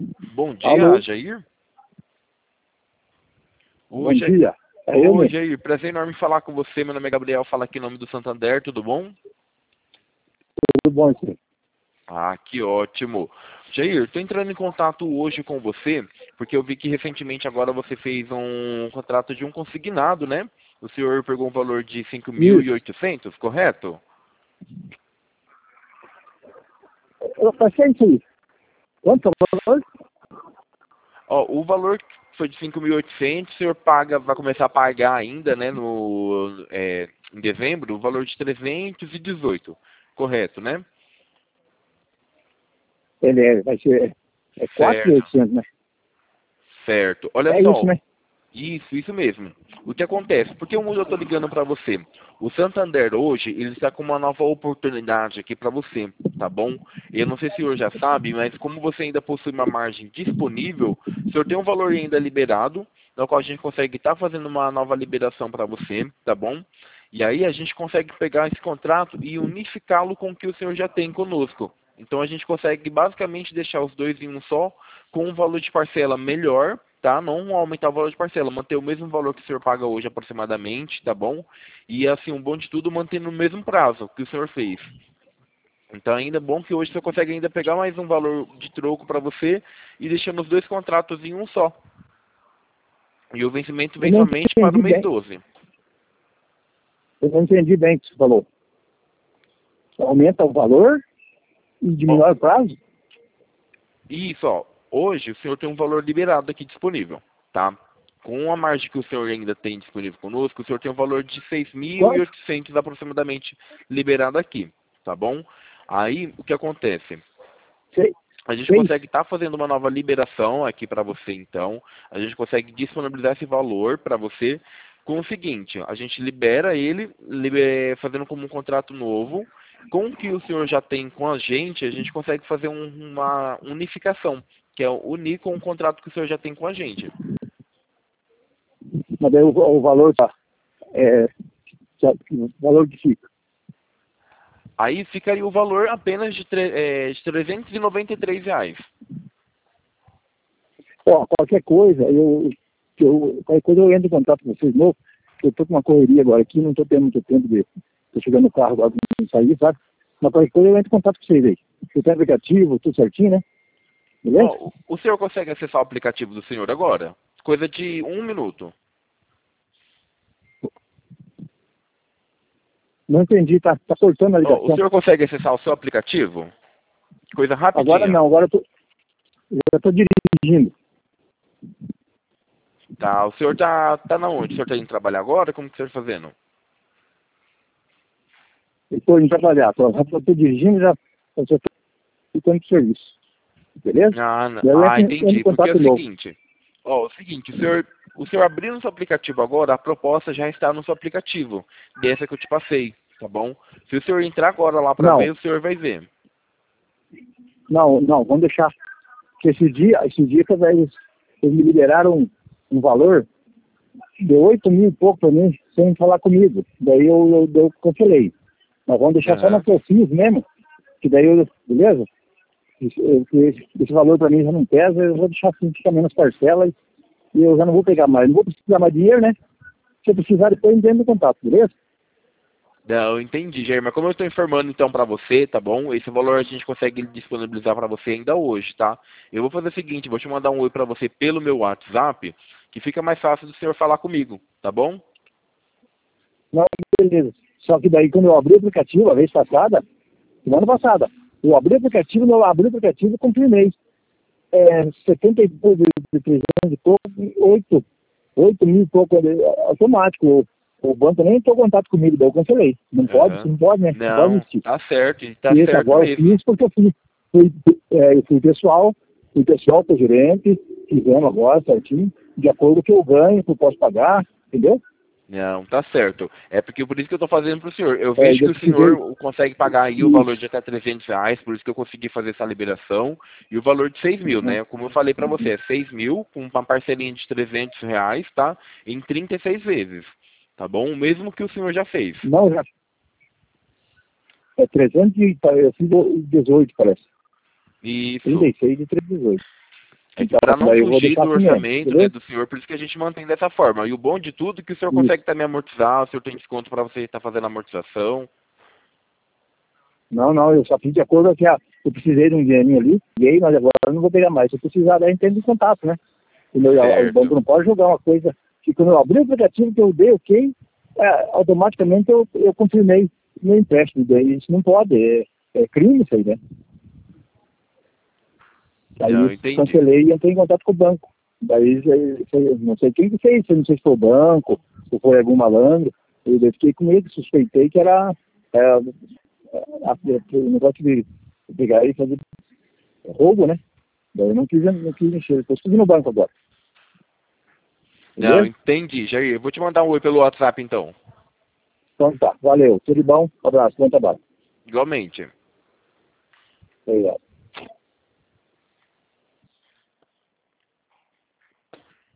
Bom Alô? dia, Jair. Bom dia. É eu Oi, mesmo. Jair. Prazer enorme falar com você. Meu nome é Gabriel, falo aqui em nome do Santander, tudo bom? Tudo bom, senhor? Ah, que ótimo. Jair, estou entrando em contato hoje com você, porque eu vi que recentemente agora você fez um contrato de um consignado, né? O senhor pegou um valor de Isso. 5.800, correto? Eu passei isso. Quanto é o valor? Ó, o valor foi de 5.800, o senhor paga, vai começar a pagar ainda, né, em dezembro, o valor de 318, correto, né? Vai ser 4.800, Certo, né? certo. Olha É isso, só, né? isso mesmo. O que acontece? Por que eu estou ligando para você? O Santander hoje, ele está com uma nova oportunidade aqui para você, tá bom? Eu não sei se o senhor já sabe, mas como você ainda possui uma margem disponível, o senhor tem um valor ainda liberado, no qual a gente consegue estar fazendo uma nova liberação para você, tá bom? E aí a gente consegue pegar esse contrato e unificá-lo com o que o senhor já tem conosco. Então a gente consegue basicamente deixar os dois em um só, com um valor de parcela melhor, tá? Não aumentar o valor de parcela, manter o mesmo valor que o senhor paga hoje aproximadamente, tá bom? E assim, um bom de tudo, mantendo o mesmo prazo que o senhor fez. Então ainda é bom que hoje você consegue ainda pegar mais um valor de troco para você e deixando os dois contratos em um só. E o vencimento Eu vem não somente para o entendi mês bem. 12. Eu não entendi bem o que você falou. Aumenta o valor e Ó, diminui o prazo? isso, ó. Hoje o senhor tem um valor liberado aqui disponível, tá? Com a margem que o senhor ainda tem disponível conosco, o senhor tem um valor de Quanto? 6.800 aproximadamente liberado aqui, tá bom? Aí, o que acontece? Seis. A gente Seis? consegue estar fazendo uma nova liberação aqui para você, então. A gente consegue disponibilizar esse valor para você com o seguinte: a gente libera ele, fazendo como um contrato novo. Com o que o senhor já tem com a gente consegue fazer uma unificação, que é unir com o contrato que o senhor já tem com a gente. Mas daí o valor tá. É, o valor que fica. Aí ficaria o valor apenas de R$ 393. Ó, qualquer coisa eu entro em contato com vocês de novo, que eu tô com uma correria agora aqui, não tô tendo muito tempo de. Tô chegando no carro agora pra sair, sabe? Mas qualquer coisa eu entro em contato com vocês aí. Você tem aplicativo, tudo certinho, né? Beleza? Ó, o senhor consegue acessar o aplicativo do senhor agora? Coisa de 1 minuto. Não entendi, tá cortando a Ó, o ligação. senhor consegue acessar o seu aplicativo? Coisa Agora rapidinha. não, eu já tô dirigindo. Tá, o senhor tá na onde? O senhor tá indo trabalhar agora? Como que o senhor tá fazendo? Eu tô indo trabalhar, tô dirigindo já tô ficando de serviço. Beleza? E aí eu entro em Entendi. Porque é contato o novo. seguinte. Ó, o seguinte, o senhor abrindo o seu aplicativo agora, a proposta já está no seu aplicativo. Dessa que eu te passei, tá bom? Se o senhor entrar agora lá pra Não, ver, o senhor vai ver. não, vamos deixar. Porque esse dia que eles me liberaram um valor de 8.000 e pouco para mim, sem falar comigo. Daí eu cancelei. Mas vamos deixar só na Aham. que eu fiz mesmo, que daí beleza? Esse valor para mim já não pesa, eu vou deixar assim, ficar menos parcelas e eu já não vou pegar mais. Não vou precisar mais dinheiro, né? Se eu precisar, depois eu entro em contato, beleza? Não, entendi, Jair. Mas como eu estou informando então para você, tá bom? Esse valor a gente consegue disponibilizar para você ainda hoje, tá? Eu vou fazer o seguinte, vou te mandar um oi para você pelo meu WhatsApp, que fica mais fácil do senhor falar comigo, tá bom? Não, beleza. Só que daí quando eu abri o aplicativo, a vez passada, semana passada, eu abri o aplicativo, eu confirmei. 72 de 300 e pouco, 8.000 e pouco automático. O banco nem entrou em contato comigo, daí eu cancelei. Não pode, Aham. não pode, né? Não pode Não, existir. tá E esse certo agora eu mesmo. fiz porque eu fui pessoal, com o gerente, fizemos agora certinho, de acordo com o que eu ganho, que eu posso pagar, entendeu? Não, tá certo. É porque por isso que eu tô fazendo pro senhor. Eu É, vejo que eu o precisei. senhor consegue pagar aí o valor de Isso. até R$ 300, por isso que eu consegui fazer essa liberação. E o valor de 6.000, Uhum. né? Como eu falei pra você, é 6.000 com uma parcelinha de R$ 300, tá? Em 36 vezes. Tá bom? O mesmo que o senhor já fez. Não, já. É 300 eu fiz 18, parece. Isso. 36 e 318. É que Então, para não daí eu vou fugir deixar do assim mesmo, orçamento, né, beleza? do senhor, por isso que a gente mantém dessa forma. E o bom de tudo é que o senhor Isso. consegue também amortizar, o senhor tem desconto para você estar fazendo amortização. Não, não, eu só fiz de acordo que eu precisei de um dinheirinho ali, peguei, mas agora eu não vou pegar mais. Se eu precisar, daí entendo de contato, né? O banco Certo. não pode jogar uma coisa que quando eu abri o aplicativo que eu dei ok, automaticamente eu confirmei meu empréstimo. Daí isso não pode, é crime isso aí, né? Aí Não, eu entendi. cancelei e entrei em contato com o banco. Daí não sei quem que fez, não sei se foi o banco, ou foi algum malandro. Eu fiquei com medo, suspeitei que era o negócio de pegar e fazer roubo, né? Daí eu não quis mexer. Estou escrevendo no banco agora. Não, Beleza? entendi, Jair. Eu vou te mandar um oi pelo WhatsApp, então. Então tá. Valeu. Tudo de bom. Um abraço. Bom trabalho. Igualmente. Obrigado.